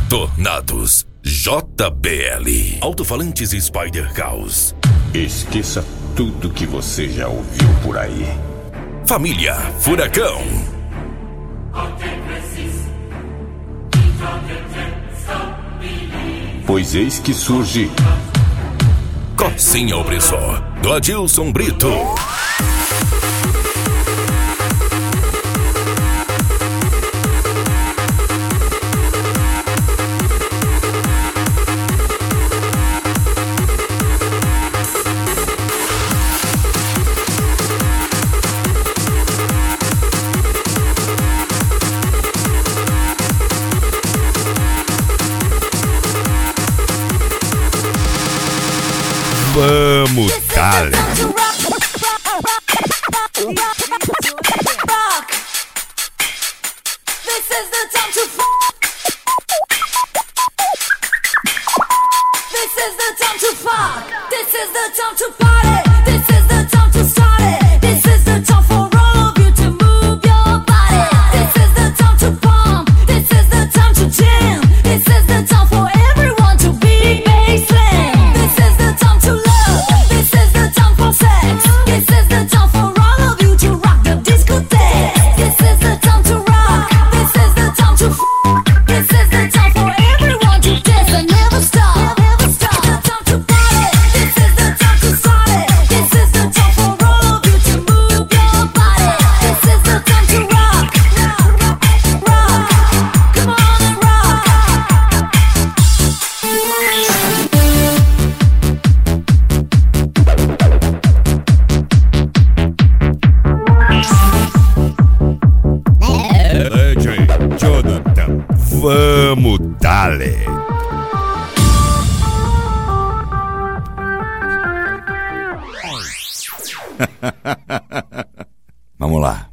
Tornados JBL. Alto-falantes Spider Caos. Esqueça tudo que você já ouviu por aí. Família Furacão. Pois eis que surge Cocinha Opressor, do Adilson Brito. Vamos, dale. Jonathan, vamos, dale. Vamos lá.